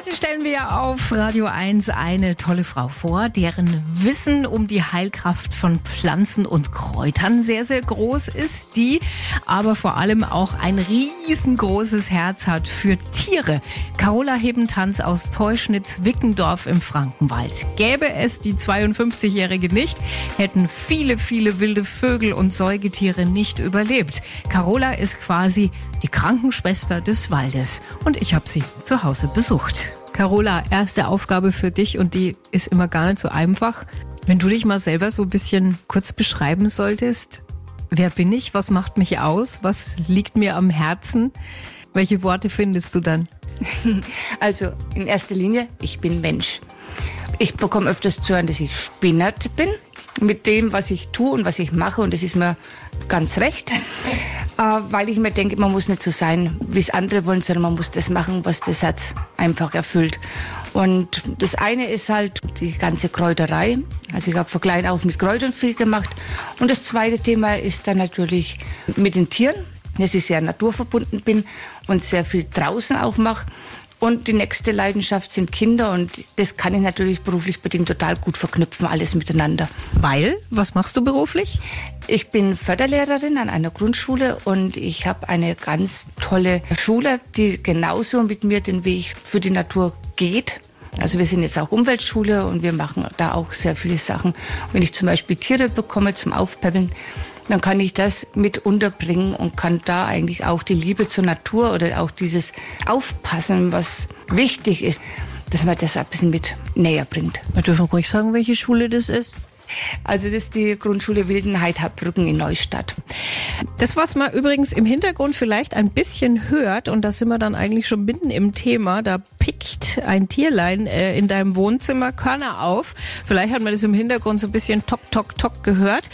Heute stellen wir auf Radio 1 eine tolle Frau vor, deren Wissen um die Heilkraft von Pflanzen und Kräutern sehr, sehr groß ist, die aber vor allem auch ein riesengroßes Herz hat für Tiere. Carola Hebentanz aus Teuschnitz-Wickendorf im Frankenwald. Gäbe es die 52-Jährige nicht, hätten viele, viele wilde Vögel und Säugetiere nicht überlebt. Carola ist quasi die Krankenschwester des Waldes und ich habe sie zu Hause besucht. Carola, erste Aufgabe für dich und die ist immer gar nicht so einfach. Wenn du dich mal selber so ein bisschen kurz beschreiben solltest, wer bin ich, was macht mich aus, was liegt mir am Herzen, welche Worte findest du dann? Also in erster Linie, ich bin Mensch. Ich bekomme öfters zu hören, dass ich spinnert bin mit dem, was ich tue und was ich mache und das ist mir ganz recht. Weil ich mir denke, man muss nicht so sein, wie es andere wollen, sondern man muss das machen, was das Herz einfach erfüllt. Und das eine ist halt die ganze Kräuterei. Also ich habe von klein auf mit Kräutern viel gemacht. Und das zweite Thema ist dann natürlich mit den Tieren, dass ich sehr naturverbunden bin und sehr viel draußen auch mache. Und die nächste Leidenschaft sind Kinder und das kann ich natürlich beruflich bedingt total gut verknüpfen, alles miteinander. Weil? Was machst du beruflich? Ich bin Förderlehrerin an einer Grundschule und ich habe eine ganz tolle Schule, die genauso mit mir den Weg für die Natur geht. Also wir sind jetzt auch Umweltschule und wir machen da auch sehr viele Sachen. Wenn ich zum Beispiel Tiere bekomme zum Aufpäppeln, dann kann ich das mit unterbringen und kann da eigentlich auch die Liebe zur Natur oder auch dieses Aufpassen, was wichtig ist, dass man das ein bisschen mit näher bringt. Wir dürfen ruhig sagen, welche Schule das ist. Also das ist die Grundschule Wildenheit-Hartbrücken in Neustadt. Das, was man übrigens im Hintergrund vielleicht ein bisschen hört, und da sind wir dann eigentlich schon mitten im Thema, da pickt ein Tierlein in deinem Wohnzimmer Körner auf. Vielleicht hat man das im Hintergrund so ein bisschen tock, tock, tock gehört.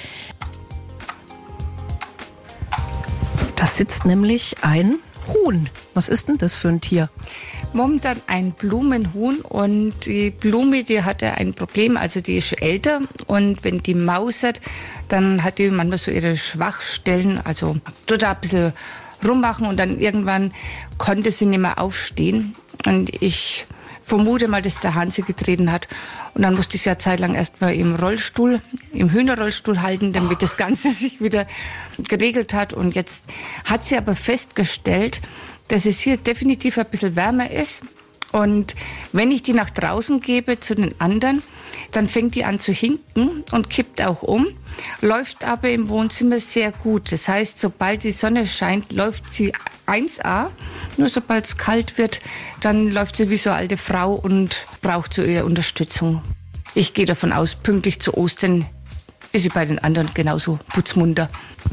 Da sitzt nämlich ein Huhn. Was ist denn das für ein Tier? Momentan ein Blumenhuhn und die Blume, die hatte ein Problem, also die ist älter und wenn die mausert, dann hat die manchmal so ihre Schwachstellen, also tut da ein bisschen rummachen und dann irgendwann konnte sie nicht mehr aufstehen und ich vermute mal, dass der Hahn sie getreten hat und dann musste ich sie ja zeitlang erstmal im Hühnerrollstuhl halten, damit das Ganze sich wieder geregelt hat und jetzt hat sie aber festgestellt, dass es hier definitiv ein bisschen wärmer ist. Und wenn ich die nach draußen gebe zu den anderen, dann fängt die an zu hinken und kippt auch um, läuft aber im Wohnzimmer sehr gut. Das heißt, sobald die Sonne scheint, läuft sie 1A. Nur sobald es kalt wird, dann läuft sie wie so eine alte Frau und braucht so ihre Unterstützung. Ich gehe davon aus, pünktlich zu Ostern ist sie bei den anderen genauso putzmunter.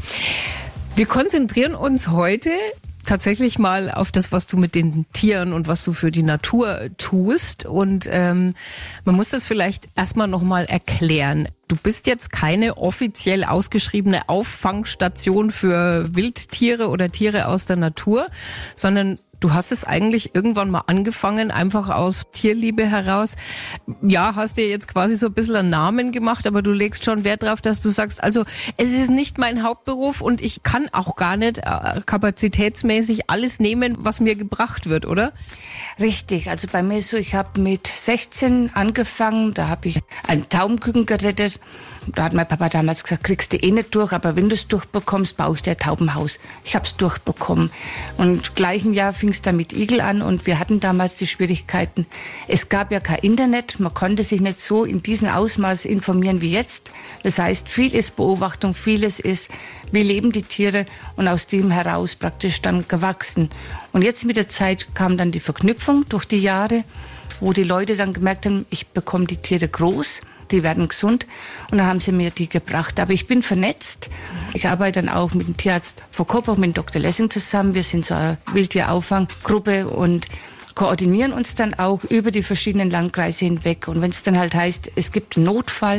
Wir konzentrieren uns heute tatsächlich mal auf das, was du mit den Tieren und was du für die Natur tust. Und man muss das vielleicht erstmal nochmal erklären. Du bist jetzt keine offiziell ausgeschriebene Auffangstation für Wildtiere oder Tiere aus der Natur, sondern du hast es eigentlich irgendwann mal angefangen, einfach aus Tierliebe heraus. Ja, hast dir jetzt quasi so ein bisschen einen Namen gemacht, aber du legst schon Wert darauf, dass du sagst, also es ist nicht mein Hauptberuf und ich kann auch gar nicht kapazitätsmäßig alles nehmen, was mir gebracht wird, oder? Richtig, also bei mir ist so, ich habe mit 16 angefangen, da habe ich einen Taubenküken gerettet. Da hat mein Papa damals gesagt, kriegst du eh nicht durch, aber wenn du es durchbekommst, baue ich dir ein Taubenhaus. Ich habe es durchbekommen. Und im gleichen Jahr fing es dann mit Igel an und wir hatten damals die Schwierigkeiten. Es gab ja kein Internet, man konnte sich nicht so in diesem Ausmaß informieren wie jetzt. Das heißt, viel ist Beobachtung, vieles ist, wie leben die Tiere und aus dem heraus praktisch dann gewachsen. Und jetzt mit der Zeit kam dann die Verknüpfung durch die Jahre, wo die Leute dann gemerkt haben, ich bekomme die Tiere groß, die werden gesund und dann haben sie mir die gebracht. Aber ich bin vernetzt. Ich arbeite dann auch mit dem Tierarzt von Koppach, mit Dr. Lessing zusammen. Wir sind so eine Wildtierauffang-Gruppe und koordinieren uns dann auch über die verschiedenen Landkreise hinweg. Und wenn es dann halt heißt, es gibt einen Notfall,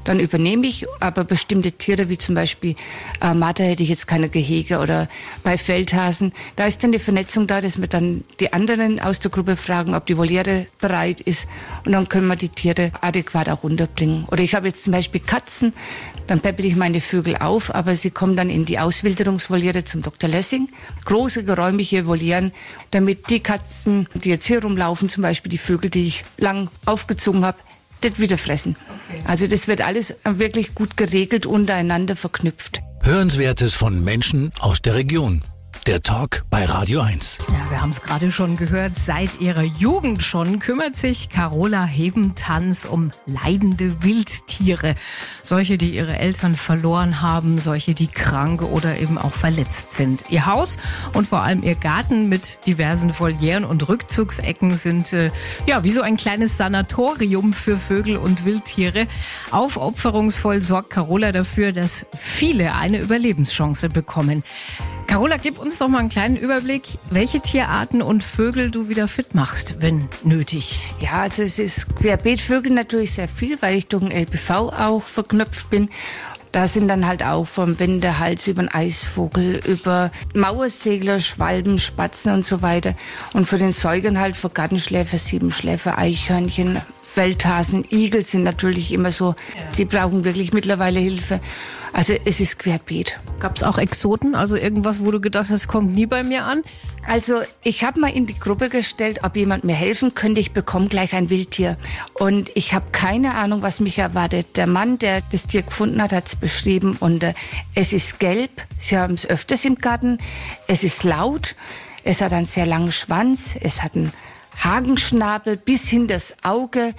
dann übernehme ich. Aber bestimmte Tiere, wie zum Beispiel Marder, hätte ich jetzt keine Gehege, oder bei Feldhasen, da ist dann die Vernetzung da, dass wir dann die anderen aus der Gruppe fragen, ob die Voliere bereit ist, und dann können wir die Tiere adäquat auch runterbringen. Oder ich habe jetzt zum Beispiel Katzen, dann peppel ich meine Vögel auf, aber sie kommen dann in die Auswilderungsvoliere zum Dr. Lessing. Große, geräumige Volieren, damit die Katzen, die jetzt hier rumlaufen, zum Beispiel die Vögel, die ich lang aufgezogen habe, das wieder fressen. Okay. Also das wird alles wirklich gut geregelt, untereinander verknüpft. Hörenswertes von Menschen aus der Region. Der Talk bei Radio 1. Ja, wir haben es gerade schon gehört. Seit ihrer Jugend schon kümmert sich Carola Hebentanz um leidende Wildtiere. Solche, die ihre Eltern verloren haben, solche, die krank oder eben auch verletzt sind. Ihr Haus und vor allem ihr Garten mit diversen Volieren und Rückzugsecken sind wie so ein kleines Sanatorium für Vögel und Wildtiere. Aufopferungsvoll sorgt Carola dafür, dass viele eine Überlebenschance bekommen. Carola, gib uns doch mal einen kleinen Überblick, welche Tierarten und Vögel du wieder fit machst, wenn nötig. Ja, also es ist Querbeetvögel natürlich sehr viel, weil ich durch den LBV auch verknüpft bin. Da sind dann halt auch vom Wendehals über den Eisvogel, über Mauersegler, Schwalben, Spatzen und so weiter. Und für den Säugern halt für Gartenschläfer, Siebenschläfer, Eichhörnchen, Feldhasen, Igel sind natürlich immer so, die brauchen wirklich mittlerweile Hilfe. Also es ist querbeet. Gab es auch Exoten, also irgendwas, wo du gedacht hast, kommt nie bei mir an? Also ich habe mal in die Gruppe gestellt, ob jemand mir helfen könnte. Ich bekomme gleich ein Wildtier. Und ich habe keine Ahnung, was mich erwartet. Der Mann, der das Tier gefunden hat, hat es beschrieben. Und es ist gelb. Sie haben es öfters im Garten. Es ist laut. Es hat einen sehr langen Schwanz. Es hat einen Hakenschnabel bis hin das Auge.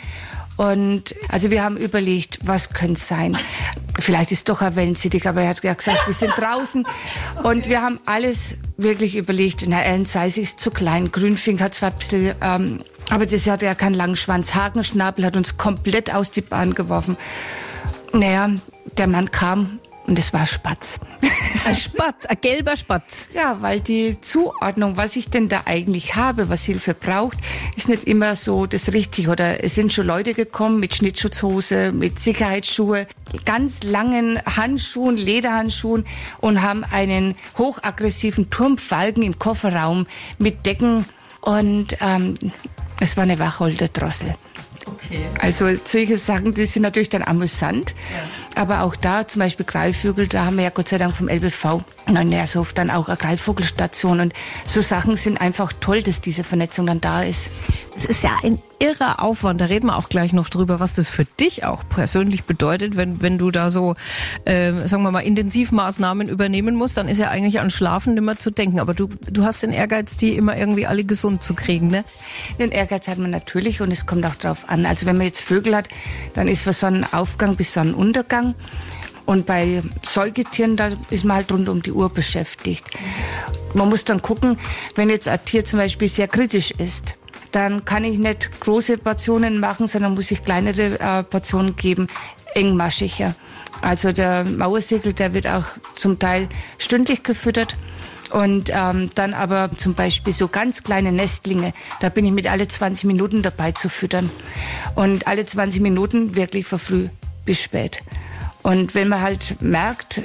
Und also wir haben überlegt, was könnte es sein? Vielleicht ist doch ein Wellensittich, aber er hat gesagt, wir sind draußen. Und wir haben alles wirklich überlegt. Na, Ellen Zeiss ist zu klein, Grünfink hat zwar ein bisschen, aber das hat ja keinen langen Schwanz. Hakenschnabel hat uns komplett aus die Bahn geworfen. Naja, der Mann kam und es war Spatz. Ein Spatz, ein gelber Spatz. Ja, weil die Zuordnung, was ich denn da eigentlich habe, was Hilfe braucht, ist nicht immer so das Richtige. Oder es sind schon Leute gekommen mit Schnittschutzhose, mit Sicherheitsschuhe, ganz langen Handschuhen, Lederhandschuhen und haben einen hochaggressiven Turmfalken im Kofferraum mit Decken und es war eine Wacholderdrossel. Okay. Also solche Sachen, die sind natürlich dann amüsant. Ja. Aber auch da, zum Beispiel Greifvögel, da haben wir ja Gott sei Dank vom LBV in Nershof dann auch eine Greifvogelstation. Und so Sachen sind einfach toll, dass diese Vernetzung dann da ist. Es ist ja ein irrer Aufwand. Da reden wir auch gleich noch drüber, was das für dich auch persönlich bedeutet, wenn du da so, sagen wir mal, Intensivmaßnahmen übernehmen musst, dann ist ja eigentlich an Schlafen nicht mehr zu denken. Aber du hast den Ehrgeiz, die immer irgendwie alle gesund zu kriegen, ne? Den Ehrgeiz hat man natürlich und es kommt auch drauf an. Also wenn man jetzt Vögel hat, dann ist von Sonnenaufgang bis Sonnenuntergang. Und bei Säugetieren, da ist man halt rund um die Uhr beschäftigt. Man muss dann gucken, wenn jetzt ein Tier zum Beispiel sehr kritisch ist, dann kann ich nicht große Portionen machen, sondern muss ich kleinere Portionen geben, engmaschiger. Also der Mauersegel, der wird auch zum Teil stündlich gefüttert. Und dann aber zum Beispiel so ganz kleine Nestlinge, da bin ich mit alle 20 Minuten dabei zu füttern. Und alle 20 Minuten wirklich von früh bis spät. Und wenn man halt merkt,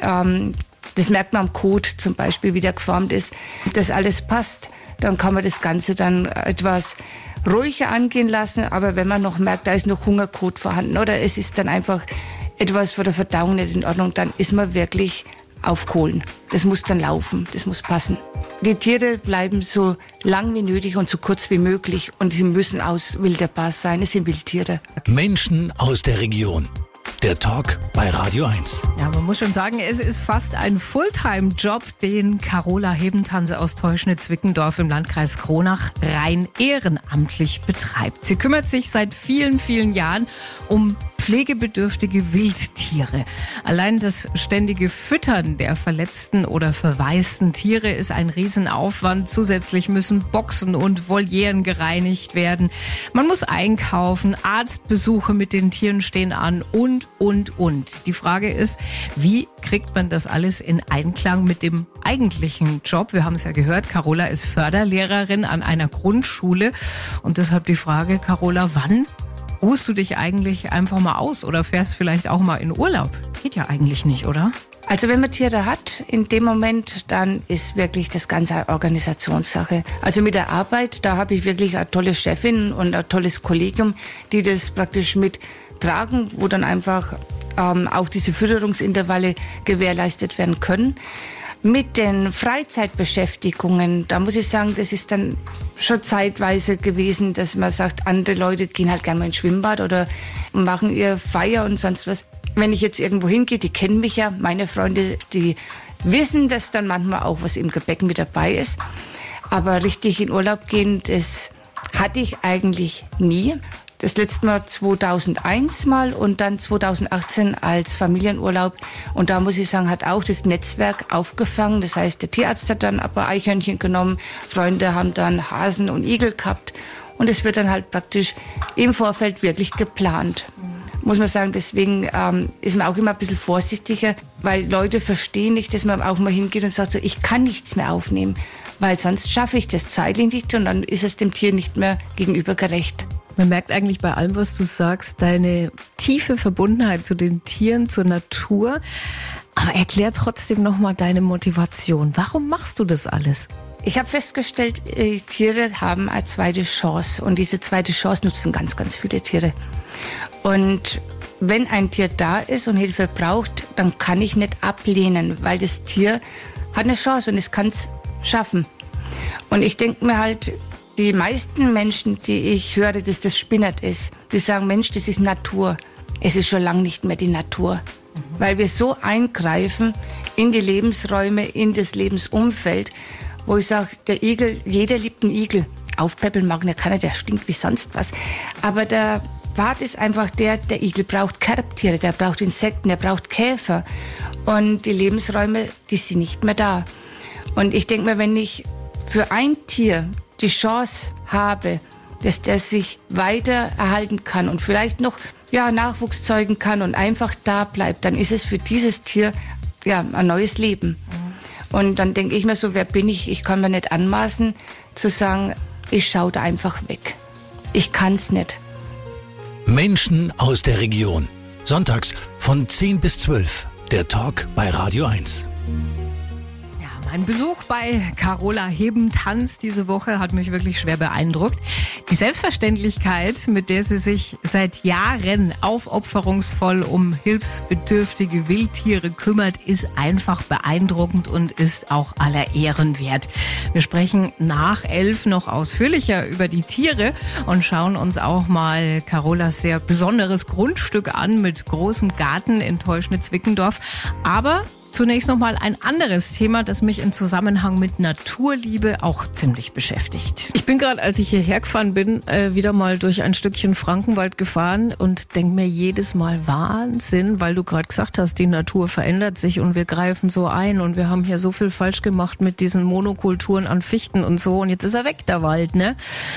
das merkt man am Kot zum Beispiel, wie der geformt ist, dass alles passt, dann kann man das Ganze dann etwas ruhiger angehen lassen. Aber wenn man noch merkt, da ist noch Hungerkot vorhanden oder es ist dann einfach etwas von der Verdauung nicht in Ordnung, dann ist man wirklich auf Kohlen. Das muss dann laufen, das muss passen. Die Tiere bleiben so lang wie nötig und so kurz wie möglich und sie müssen auswilderbar sein, es sind Wildtiere. Menschen aus der Region. Der Talk bei Radio 1. Ja, man muss schon sagen, es ist fast ein Fulltime-Job, den Carola Hebentanz aus Teuschnitz-Wickendorf im Landkreis Kronach rein ehrenamtlich betreibt. Sie kümmert sich seit vielen, vielen Jahren um pflegebedürftige Wildtiere. Allein das ständige Füttern der verletzten oder verwaisten Tiere ist ein Riesenaufwand. Zusätzlich müssen Boxen und Volieren gereinigt werden. Man muss einkaufen, Arztbesuche mit den Tieren stehen an und. Die Frage ist, wie kriegt man das alles in Einklang mit dem eigentlichen Job? Wir haben es ja gehört, Carola ist Förderlehrerin an einer Grundschule und deshalb die Frage, Carola, wann ruhst du dich eigentlich einfach mal aus oder fährst vielleicht auch mal in Urlaub? Geht ja eigentlich nicht, oder? Also wenn man Tiere hat, in dem Moment, dann ist wirklich das Ganze eine Organisationssache. Also mit der Arbeit, da habe ich wirklich eine tolle Chefin und ein tolles Kollegium, die das praktisch mittragen, wo dann einfach auch diese Fütterungsintervalle gewährleistet werden können. Mit den Freizeitbeschäftigungen, da muss ich sagen, das ist dann schon zeitweise gewesen, dass man sagt, andere Leute gehen halt gerne mal ins Schwimmbad oder machen ihr Feier und sonst was. Wenn ich jetzt irgendwo hingehe, die kennen mich ja, meine Freunde, die wissen, dass dann manchmal auch was im Gepäck mit dabei ist. Aber richtig in Urlaub gehen, das hatte ich eigentlich nie. Das letzte Mal 2001 mal und dann 2018 als Familienurlaub. Und da muss ich sagen, hat auch das Netzwerk aufgefangen. Das heißt, der Tierarzt hat dann ein paar Eichhörnchen genommen. Freunde haben dann Hasen und Igel gehabt. Und es wird dann halt praktisch im Vorfeld wirklich geplant. Muss man sagen, deswegen ist man auch immer ein bisschen vorsichtiger, weil Leute verstehen nicht, dass man auch mal hingeht und sagt so, ich kann nichts mehr aufnehmen, weil sonst schaffe ich das zeitlich nicht und dann ist es dem Tier nicht mehr gegenüber gerecht. Man merkt eigentlich bei allem, was du sagst, deine tiefe Verbundenheit zu den Tieren, zur Natur. Aber erklär trotzdem nochmal deine Motivation. Warum machst du das alles? Ich habe festgestellt, Tiere haben eine zweite Chance. Und diese zweite Chance nutzen ganz, ganz viele Tiere. Und wenn ein Tier da ist und Hilfe braucht, dann kann ich nicht ablehnen, weil das Tier hat eine Chance und es kann es schaffen. Und ich denke mir halt, die meisten Menschen, die ich höre, dass das Spinnert ist, die sagen, Mensch, das ist Natur. Es ist schon lange nicht mehr die Natur. Weil wir so eingreifen in die Lebensräume, in das Lebensumfeld, wo ich sage, der Igel, jeder liebt einen Igel. Aufpäppeln mag nicht keiner, der stinkt wie sonst was. Aber der Part ist einfach der Igel braucht Kerbtiere, der braucht Insekten, der braucht Käfer. Und die Lebensräume, die sind nicht mehr da. Und ich denke mir, wenn ich für ein Tier die Chance habe, dass der sich weiter erhalten kann und vielleicht noch Nachwuchs zeugen kann und einfach da bleibt, dann ist es für dieses Tier ein neues Leben. Und dann denke ich mir so, wer bin ich? Ich kann mir nicht anmaßen zu sagen, ich schaue da einfach weg. Ich kann's nicht. Menschen aus der Region. Sonntags von 10 bis 12. Der Talk bei Radio 1. Ein Besuch bei Carola Hebentanz diese Woche hat mich wirklich schwer beeindruckt. Die Selbstverständlichkeit, mit der sie sich seit Jahren aufopferungsvoll um hilfsbedürftige Wildtiere kümmert, ist einfach beeindruckend und ist auch aller Ehren wert. Wir sprechen nach 11 noch ausführlicher über die Tiere und schauen uns auch mal Carolas sehr besonderes Grundstück an mit großem Garten in Teuschnitz-Wickendorf. Aber zunächst noch mal ein anderes Thema, das mich im Zusammenhang mit Naturliebe auch ziemlich beschäftigt. Ich bin gerade, als ich hierher gefahren bin, wieder mal durch ein Stückchen Frankenwald gefahren und denke mir jedes Mal Wahnsinn, weil du gerade gesagt hast, die Natur verändert sich und wir greifen so ein und wir haben hier so viel falsch gemacht mit diesen Monokulturen an Fichten und so und jetzt ist er weg, der Wald, ne?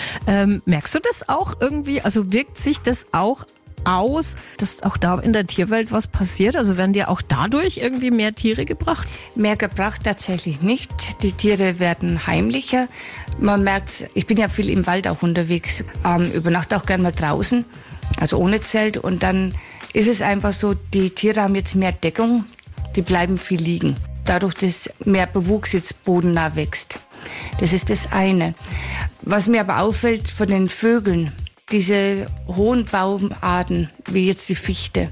Merkst du das auch irgendwie? Also wirkt sich das auch aus, dass auch da in der Tierwelt was passiert? Also werden dir auch dadurch irgendwie mehr Tiere gebracht? Mehr gebracht tatsächlich nicht. Die Tiere werden heimlicher. Man merkt, ich bin ja viel im Wald auch unterwegs, übernachte auch gerne mal draußen, also ohne Zelt. Und dann ist es einfach so, die Tiere haben jetzt mehr Deckung, die bleiben viel liegen. Dadurch, dass mehr Bewuchs jetzt bodennah wächst. Das ist das eine. Was mir aber auffällt von den Vögeln, diese hohen Baumarten, wie jetzt die Fichte,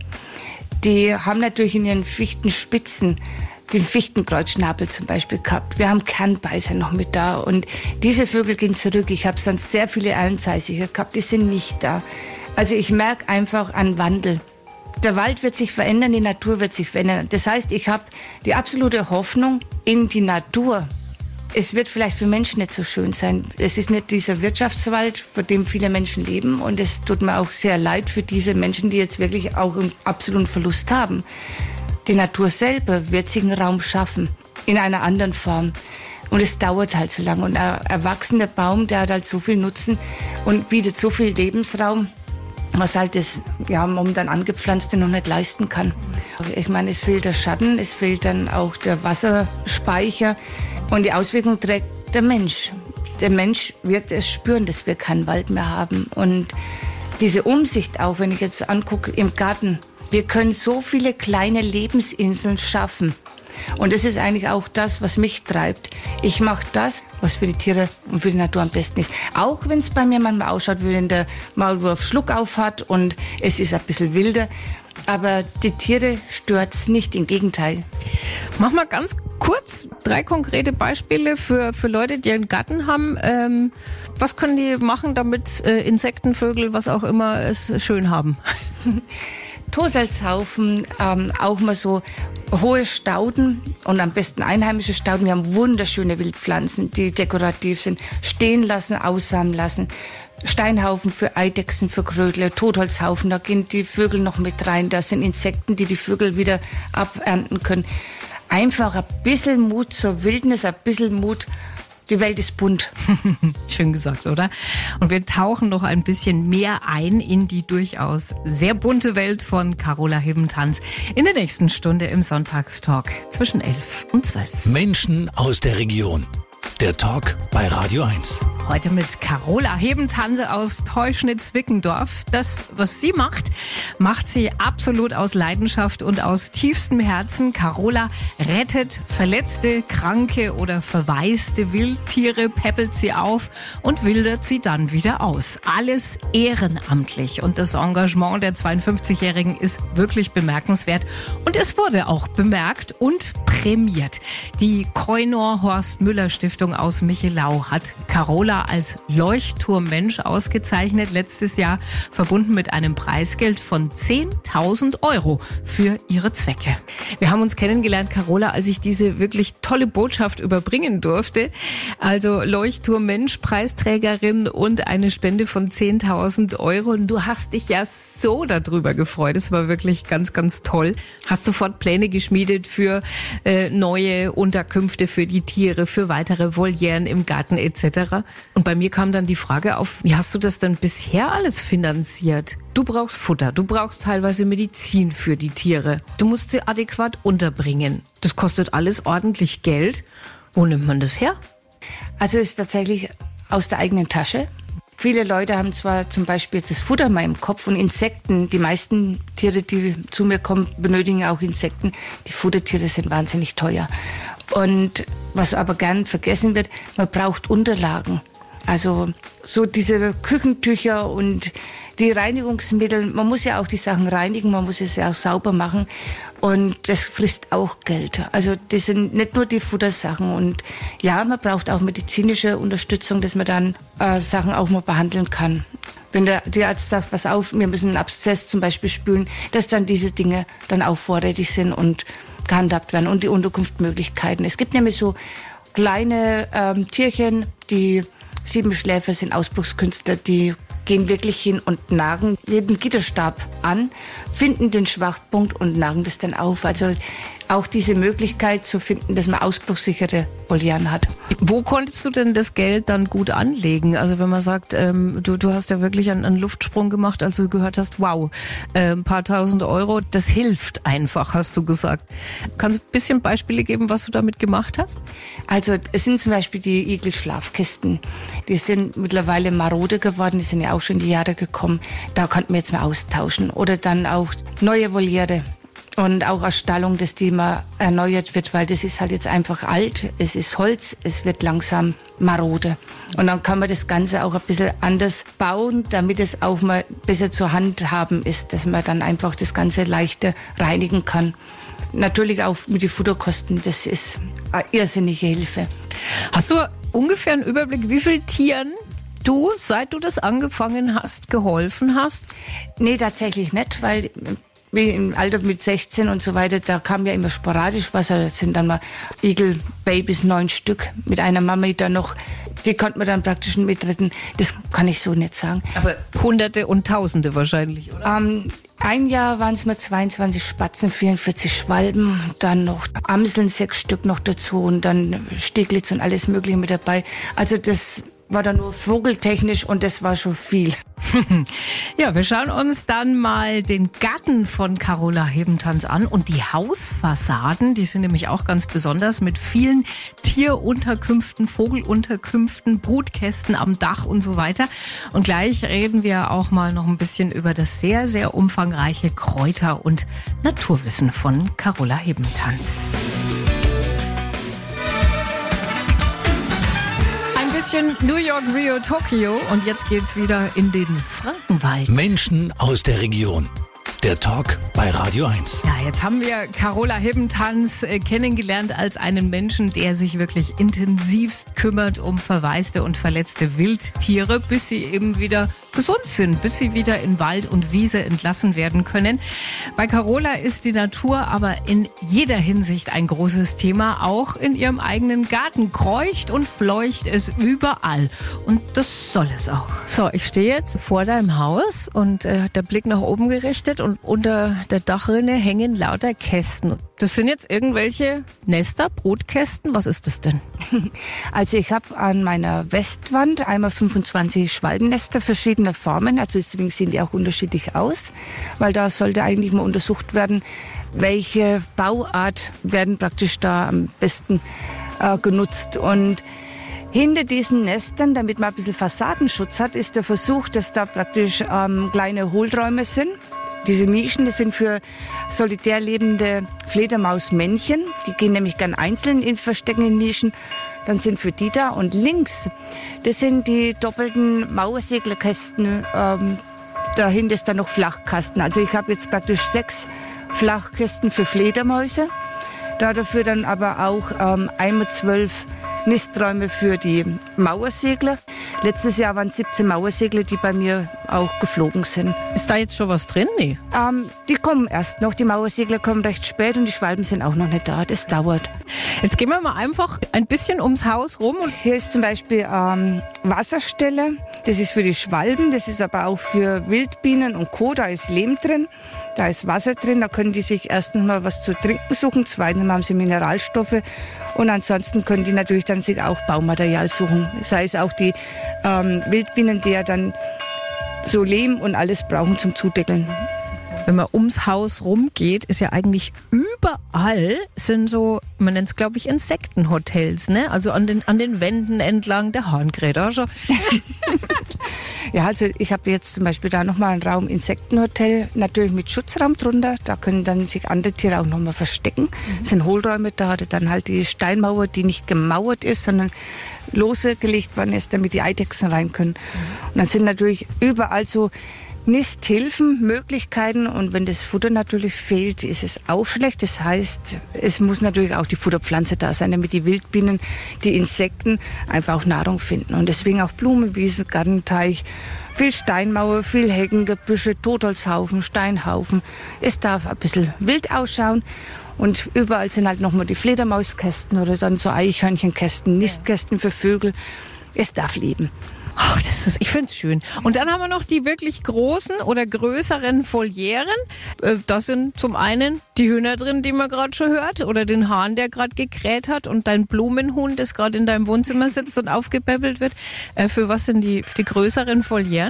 die haben natürlich in ihren Fichtenspitzen den Fichtenkreuzschnabel zum Beispiel gehabt. Wir haben Kernbeißer noch mit da und diese Vögel gehen zurück. Ich habe sonst sehr viele Erlenzeisige gehabt, die sind nicht da. Also ich merke einfach einen Wandel. Der Wald wird sich verändern, die Natur wird sich verändern. Das heißt, ich habe die absolute Hoffnung in die Natur. Es wird vielleicht für Menschen nicht so schön sein. Es ist nicht dieser Wirtschaftswald, vor dem viele Menschen leben. Und es tut mir auch sehr leid für diese Menschen, die jetzt wirklich auch einen absoluten Verlust haben. Die Natur selber wird sich einen Raum schaffen, in einer anderen Form. Und es dauert halt so lange. Und ein erwachsener Baum, der hat halt so viel Nutzen und bietet so viel Lebensraum, was halt das momentan Angepflanzte noch nicht leisten kann. Ich meine, es fehlt der Schatten, es fehlt dann auch der Wasserspeicher. Und die Auswirkung trägt der Mensch. Der Mensch wird es spüren, dass wir keinen Wald mehr haben. Und diese Umsicht auch, wenn ich jetzt angucke im Garten, wir können so viele kleine Lebensinseln schaffen. Und das ist eigentlich auch das, was mich treibt. Ich mache das, was für die Tiere und für die Natur am besten ist. Auch wenn es bei mir manchmal ausschaut, wie wenn der Maulwurf Schluck auf hat und es ist ein bisschen wilder. Aber die Tiere stört's nicht, im Gegenteil. Mach mal ganz kurz 3 konkrete Beispiele für Leute, die einen Garten haben. Was können die machen, damit Insekten, Vögel, was auch immer, es schön haben? Totholzhaufen, auch mal so hohe Stauden und am besten einheimische Stauden. Wir haben wunderschöne Wildpflanzen, die dekorativ sind. Stehen lassen, aussamen lassen. Steinhaufen für Eidechsen, für Krödler, Totholzhaufen, da gehen die Vögel noch mit rein. Da sind Insekten, die Vögel wieder abernten können. Einfach ein bisschen Mut zur Wildnis, ein bisschen Mut. Die Welt ist bunt. Schön gesagt, oder? Und wir tauchen noch ein bisschen mehr ein in die durchaus sehr bunte Welt von Carola Hebentanz in der nächsten Stunde im Sonntagstalk zwischen 11 und 12. Menschen aus der Region. Der Talk bei Radio 1. Heute mit Carola Hebentanz aus Teuschnitz-Wickendorf. Das, was sie macht sie absolut aus Leidenschaft und aus tiefstem Herzen. Carola rettet verletzte, kranke oder verwaiste Wildtiere, päppelt sie auf und wildert sie dann wieder aus. Alles ehrenamtlich. Und das Engagement der 52-Jährigen ist wirklich bemerkenswert. Und es wurde auch bemerkt und prämiert. Die Koinor-Horst-Müller-Stiftung aus Michelau hat Carola als Leuchtturmmensch ausgezeichnet. Letztes Jahr verbunden mit einem Preisgeld von 10.000 € für ihre Zwecke. Wir haben uns kennengelernt, Carola, als ich diese wirklich tolle Botschaft überbringen durfte. Also Leuchtturmmensch, Preisträgerin und eine Spende von 10.000 €. Und du hast dich ja so darüber gefreut. Es war wirklich ganz, ganz toll. Hast sofort Pläne geschmiedet für neue Unterkünfte für die Tiere, für weitere Volieren im Garten etc. Und bei mir kam dann die Frage auf, wie hast du das denn bisher alles finanziert? Du brauchst Futter, du brauchst teilweise Medizin für die Tiere. Du musst sie adäquat unterbringen. Das kostet alles ordentlich Geld. Wo nimmt man das her? Also es ist tatsächlich aus der eigenen Tasche. Viele Leute haben zwar zum Beispiel jetzt das Futter mal im Kopf und Insekten. Die meisten Tiere, die zu mir kommen, benötigen auch Insekten. Die Futtertiere sind wahnsinnig teuer. Und was aber gern vergessen wird, man braucht Unterlagen. Also so diese Küchentücher und die Reinigungsmittel. Man muss ja auch die Sachen reinigen, man muss es ja auch sauber machen. Und das frisst auch Geld. Also das sind nicht nur die Futtersachen. Und ja, man braucht auch medizinische Unterstützung, dass man dann Sachen auch mal behandeln kann. Wenn der Tierarzt sagt, pass auf, wir müssen einen Abszess zum Beispiel spülen, dass dann diese Dinge dann auch vorrätig sind und gehandhabt werden und die Unterkunftsmöglichkeiten. Es gibt nämlich so kleine Tierchen, die Siebenschläfer sind Ausbruchskünstler, die gehen wirklich hin und nagen jeden Gitterstab an, finden den Schwachpunkt und nagen das dann auf. Also auch diese Möglichkeit zu finden, dass man ausbruchssichere Volieren hat. Wo konntest du denn das Geld dann gut anlegen? Also wenn man sagt, du hast ja wirklich einen Luftsprung gemacht, als du gehört hast, wow, ein paar tausend €, das hilft einfach, hast du gesagt. Kannst du ein bisschen Beispiele geben, was du damit gemacht hast? Also es sind zum Beispiel die Igel-Schlafkisten. Die sind mittlerweile marode geworden, die sind ja auch schon in die Jahre gekommen. Da konnten wir jetzt mal austauschen. Oder dann auch neue Voliere. Und auch Erstallung, dass die mal erneuert wird, weil das ist halt jetzt einfach alt, es ist Holz, es wird langsam marode. Und dann kann man das Ganze auch ein bisschen anders bauen, damit es auch mal besser zu handhaben ist, dass man dann einfach das Ganze leichter reinigen kann. Natürlich auch mit den Futterkosten, das ist eine irrsinnige Hilfe. Hast du ungefähr einen Überblick, wie viele Tieren du, seit du das angefangen hast, geholfen hast? Nee, tatsächlich nicht, weil wie im Alter mit 16 und so weiter, da kam ja immer sporadisch was. Das sind dann mal Igelbabys, 9 Stück mit einer Mami da noch. Die konnte man dann praktisch mitretten. Das kann ich so nicht sagen. Aber Hunderte und Tausende wahrscheinlich, oder? Ein Jahr waren es mal 22 Spatzen, 44 Schwalben, dann noch Amseln, 6 Stück noch dazu und dann Stieglitz und alles Mögliche mit dabei. Also das war dann nur vogeltechnisch und das war schon viel. Ja, wir schauen uns dann mal den Garten von Carola Hebentanz an und die Hausfassaden. Die sind nämlich auch ganz besonders mit vielen Tierunterkünften, Vogelunterkünften, Brutkästen am Dach und so weiter. Und gleich reden wir auch mal noch ein bisschen über das sehr, sehr umfangreiche Kräuter- und Naturwissen von Carola Hebentanz. New York, Rio, Tokio und jetzt geht's wieder in den Frankenwald. Menschen aus der Region. Der Talk bei Radio 1. Ja, jetzt haben wir Carola Hebentanz kennengelernt als einen Menschen, der sich wirklich intensivst kümmert um verwaiste und verletzte Wildtiere, bis sie eben wieder gesund sind, bis sie wieder in Wald und Wiese entlassen werden können. Bei Carola ist die Natur aber in jeder Hinsicht ein großes Thema, auch in ihrem eigenen Garten. Kreucht und fleucht es überall und das soll es auch. So, ich stehe jetzt vor deinem Haus und der Blick nach oben gerichtet und unter der Dachrinne hängen lauter Kästen. Das sind jetzt irgendwelche Nester, Brutkästen? Was ist das denn? Also ich habe an meiner Westwand einmal 25 Schwalbennester verschiedener Formen. Also deswegen sehen die auch unterschiedlich aus, weil da sollte eigentlich mal untersucht werden, welche Bauart werden praktisch da am besten genutzt. Und hinter diesen Nestern, damit man ein bisschen Fassadenschutz hat, ist der Versuch, dass da praktisch kleine Hohlräume sind. Diese Nischen, das sind für solitär lebende Fledermausmännchen. Die gehen nämlich gern einzeln in versteckten Nischen. Dann sind für die da. Und links, das sind die doppelten Mauerseglerkästen. Dahinter ist dann noch Flachkasten. Also ich habe jetzt praktisch 6 Flachkästen für Fledermäuse. Dafür dann aber auch einmal 12 Nisträume für die Mauersegler. Letztes Jahr waren 17 Mauersegler, die bei mir auch geflogen sind. Ist da jetzt schon was drin? Nee. Die kommen erst noch. Die Mauersegler kommen recht spät und die Schwalben sind auch noch nicht da. Das dauert. Jetzt gehen wir mal einfach ein bisschen ums Haus rum. Und hier ist zum Beispiel Wasserstelle. Das ist für die Schwalben. Das ist aber auch für Wildbienen und Co. Da ist Lehm drin. Da ist Wasser drin. Da können die sich erstens mal was zu trinken suchen. Zweitens haben sie Mineralstoffe. Und ansonsten können die natürlich dann sich auch Baumaterial suchen. Sei es auch die Wildbienen, die ja dann so Lehm und alles brauchen zum Zudeckeln. Wenn man ums Haus rumgeht, ist ja eigentlich überall sind so, man nennt es glaube ich Insektenhotels, ne? Also an den Wänden entlang, der Hahn kräht auch schon. Ja, also ich habe jetzt zum Beispiel da nochmal einen Raum Insektenhotel, natürlich mit Schutzraum drunter. Da können dann sich andere Tiere auch nochmal verstecken. Es sind Hohlräume da, dann halt die Steinmauer, die nicht gemauert ist, sondern lose gelegt worden ist, damit die Eidechsen rein können. Und dann sind natürlich überall so Nisthilfen, Möglichkeiten, und wenn das Futter natürlich fehlt, ist es auch schlecht. Das heißt, es muss natürlich auch die Futterpflanze da sein, damit die Wildbienen, die Insekten einfach auch Nahrung finden. Und deswegen auch Blumenwiesen, Gartenteich, viel Steinmauer, viel Hecken, Gebüsche, Totholzhaufen, Steinhaufen. Es darf ein bisschen wild ausschauen. Und überall sind halt nochmal die Fledermauskästen oder dann so Eichhörnchenkästen, Nistkästen für Vögel. Es darf leben. Oh, ich finde es schön. Und dann haben wir noch die wirklich großen oder größeren Volieren. Da sind zum einen die Hühner drin, die man gerade schon hört, oder den Hahn, der gerade gekräht hat, und dein Blumenhuhn, das gerade in deinem Wohnzimmer sitzt und aufgepäppelt wird. Für was sind die größeren Volieren?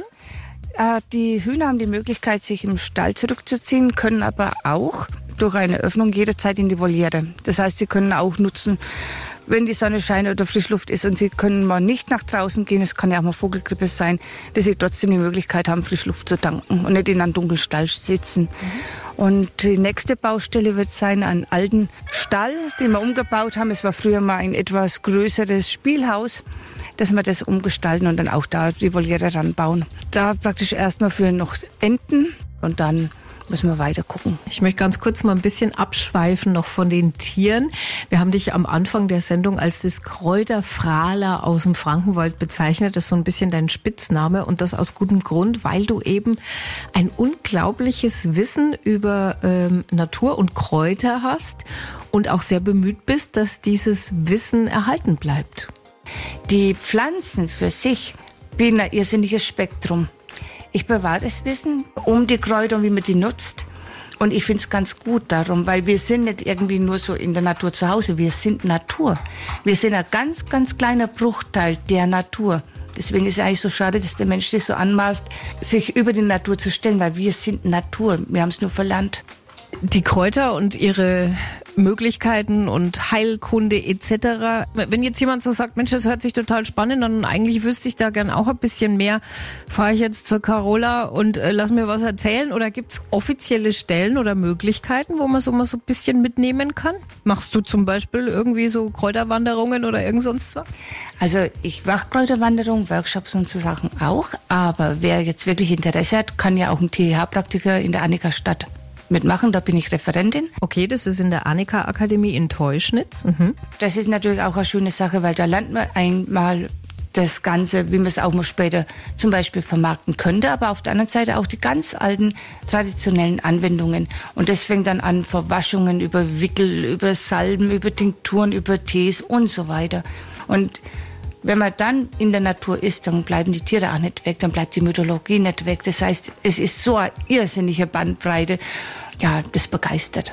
Die Hühner haben die Möglichkeit, sich im Stall zurückzuziehen, können aber auch durch eine Öffnung jederzeit in die Voliere. Das heißt, sie können auch nutzen, wenn die Sonne scheint oder Frischluft ist, und sie können mal nicht nach draußen gehen, es kann ja auch mal Vogelgrippe sein, dass sie trotzdem die Möglichkeit haben, Frischluft zu tanken und nicht in einem dunklen Stall sitzen. Und die nächste Baustelle wird sein, einen alten Stall, den wir umgebaut haben. Es war früher mal ein etwas größeres Spielhaus, dass wir das umgestalten und dann auch da die Voliere ranbauen. Da praktisch erstmal für noch Enten und dann müssen wir weiter gucken. Ich möchte ganz kurz mal ein bisschen abschweifen noch von den Tieren. Wir haben dich am Anfang der Sendung als das Kräuterfrahler aus dem Frankenwald bezeichnet. Das ist so ein bisschen dein Spitzname, und das aus gutem Grund, weil du eben ein unglaubliches Wissen über Natur und Kräuter hast und auch sehr bemüht bist, dass dieses Wissen erhalten bleibt. Die Pflanzen für sich bieten ein irrsinniges Spektrum. Ich bewahre das Wissen um die Kräuter und wie man die nutzt. Und ich finde es ganz gut darum, weil wir sind nicht irgendwie nur so in der Natur zu Hause. Wir sind Natur. Wir sind ein ganz, ganz kleiner Bruchteil der Natur. Deswegen ist es eigentlich so schade, dass der Mensch sich so anmaßt, sich über die Natur zu stellen, weil wir sind Natur. Wir haben es nur verlernt. Die Kräuter und ihre Möglichkeiten und Heilkunde etc. Wenn jetzt jemand so sagt, Mensch, das hört sich total spannend an und eigentlich wüsste ich da gern auch ein bisschen mehr, fahre ich jetzt zur Carola und lass mir was erzählen, oder gibt's offizielle Stellen oder Möglichkeiten, wo man so mal so ein bisschen mitnehmen kann? Machst du zum Beispiel irgendwie so Kräuterwanderungen oder irgend sonst was? Also ich mache Kräuterwanderungen, Workshops und so Sachen auch, aber wer jetzt wirklich Interesse hat, kann ja auch einen TH-Praktiker in der Annika-Stadt mitmachen, da bin ich Referentin. Okay, das ist in der Annika-Akademie in Teuschnitz. Mhm. Das ist natürlich auch eine schöne Sache, weil da lernt man einmal das Ganze, wie man es auch mal später zum Beispiel vermarkten könnte, aber auf der anderen Seite auch die ganz alten traditionellen Anwendungen. Und das fängt dann an, Verwaschungen über Wickel, über Salben, über Tinkturen, über Tees und so weiter. Und wenn man dann in der Natur ist, dann bleiben die Tiere auch nicht weg, dann bleibt die Mythologie nicht weg. Das heißt, es ist so eine irrsinnige Bandbreite. Ja, das begeistert.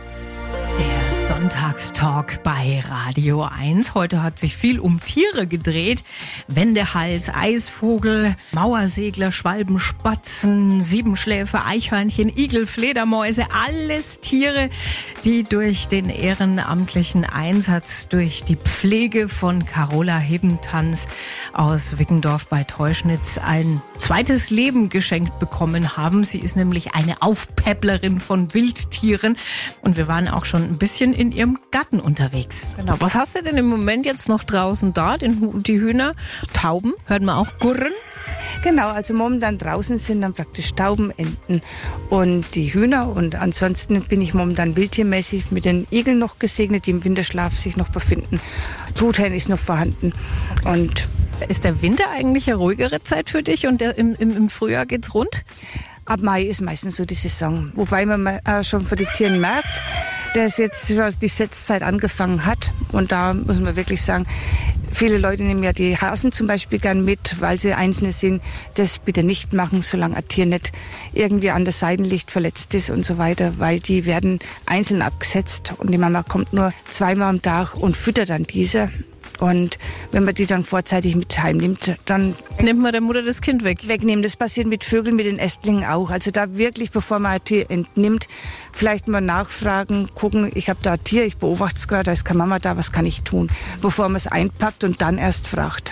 Der Sonntagstalk bei Radio 1. Heute hat sich viel um Tiere gedreht. Wendehals, Eisvogel, Mauersegler, Schwalben, Spatzen, Siebenschläfer, Eichhörnchen, Igel, Fledermäuse. Alles Tiere, die durch den ehrenamtlichen Einsatz, durch die Pflege von Carola Hibbentanz aus Wickenkdorf bei Teuschnitz ein zweites Leben geschenkt bekommen haben. Sie ist nämlich eine Aufpäpplerin von Wildtieren. Und wir waren auch schon ein bisschen in ihrem Garten unterwegs. Genau. Was hast du denn im Moment jetzt noch draußen da? Die Hühner, Tauben, hört man auch gurren? Genau, also momentan draußen sind dann praktisch Tauben, Enten und die Hühner. Und ansonsten bin ich momentan wildtiermäßig mit den Igeln noch gesegnet, die im Winterschlaf sich noch befinden. Truthahn ist noch vorhanden. Und ist der Winter eigentlich eine ruhigere Zeit für dich und im Frühjahr geht's rund? Ab Mai ist meistens so die Saison. Wobei man schon von den Tieren merkt, dass jetzt die Setzzeit angefangen hat. Und da muss man wirklich sagen, viele Leute nehmen ja die Hasen zum Beispiel gern mit, weil sie Einzelne sind. Das bitte nicht machen, solange ein Tier nicht irgendwie an der Seitenlicht verletzt ist und so weiter, weil die werden einzeln abgesetzt und die Mama kommt nur zweimal am Tag und füttert dann diese. Und wenn man die dann vorzeitig mit heimnimmt, dann nimmt man der Mutter das Kind weg. Wegnehmen. Das passiert mit Vögeln, mit den Ästlingen auch. Also da wirklich, bevor man ein Tier entnimmt, vielleicht mal nachfragen, gucken, ich habe da ein Tier, ich beobachte es gerade, da ist keine Mama da, was kann ich tun? Bevor man es einpackt und dann erst fragt.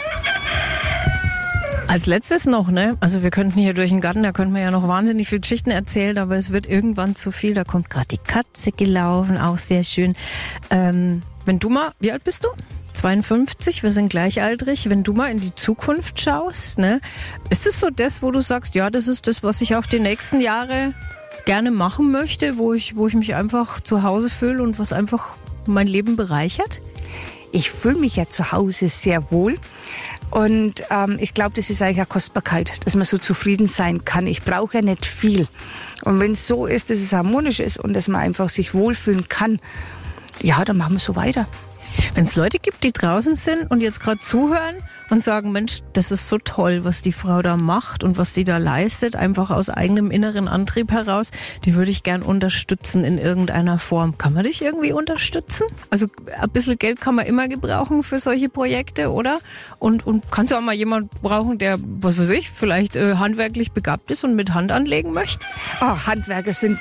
Als letztes noch, ne? Also wir könnten hier durch den Garten, da könnten wir ja noch wahnsinnig viele Geschichten erzählen, aber es wird irgendwann zu viel. Da kommt gerade die Katze gelaufen, auch sehr schön. Wenn du mal, wie alt bist du? 52, wir sind gleichaltrig. Wenn du mal in die Zukunft schaust, ne, ist es so das, wo du sagst, ja, das ist das, was ich auch die nächsten Jahre gerne machen möchte, wo ich mich einfach zu Hause fühle und was einfach mein Leben bereichert? Ich fühle mich ja zu Hause sehr wohl. Und ich glaube, das ist eigentlich eine Kostbarkeit, dass man so zufrieden sein kann. Ich brauche ja nicht viel. Und wenn es so ist, dass es harmonisch ist und dass man einfach sich wohlfühlen kann, ja, dann machen wir so weiter. Wenn es Leute gibt, die draußen sind und jetzt gerade zuhören und sagen, Mensch, das ist so toll, was die Frau da macht und was die da leistet, einfach aus eigenem inneren Antrieb heraus, die würde ich gern unterstützen in irgendeiner Form. Kann man dich irgendwie unterstützen? Also ein bisschen Geld kann man immer gebrauchen für solche Projekte, oder? Und kannst du auch mal jemanden brauchen, der, was weiß ich, vielleicht handwerklich begabt ist und mit Hand anlegen möchte? Oh, Handwerker sind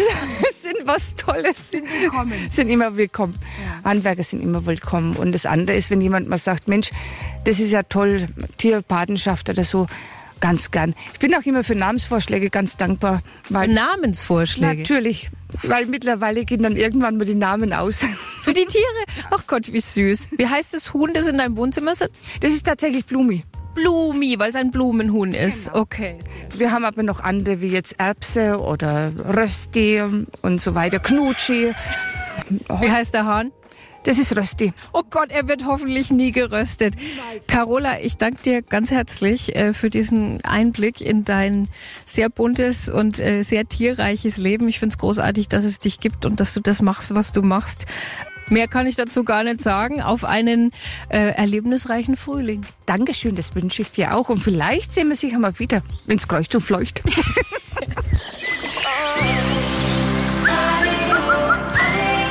was Tolles. Sind immer willkommen. Ja. Handwerker sind immer willkommen. Und das andere ist, wenn jemand mal sagt, Mensch, das ist ja toll, Tierpatenschaft oder so, ganz gern. Ich bin auch immer für Namensvorschläge ganz dankbar. Weil Namensvorschläge? Natürlich, weil mittlerweile gehen dann irgendwann mal die Namen aus. Für die Tiere? Ach Gott, wie süß. Wie heißt das Huhn, das in deinem Wohnzimmer sitzt? Das ist tatsächlich Blumi. Blumi, weil es ein Blumenhuhn ist. Genau. Okay. Wir haben aber noch andere, wie jetzt Erbse oder Rösti und so weiter, Knutschi. Oh. Wie heißt der Hahn? Das ist Rösti. Oh Gott, er wird hoffentlich nie geröstet. Niemals. Carola, ich danke dir ganz herzlich für diesen Einblick in dein sehr buntes und sehr tierreiches Leben. Ich finde es großartig, dass es dich gibt und dass du das machst, was du machst. Mehr kann ich dazu gar nicht sagen. Auf einen erlebnisreichen Frühling. Dankeschön, das wünsche ich dir auch. Und vielleicht sehen wir sich einmal wieder, wenn es kreucht und fleucht.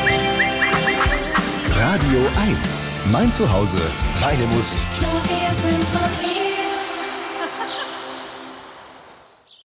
Radio 1, mein Zuhause, meine Musik.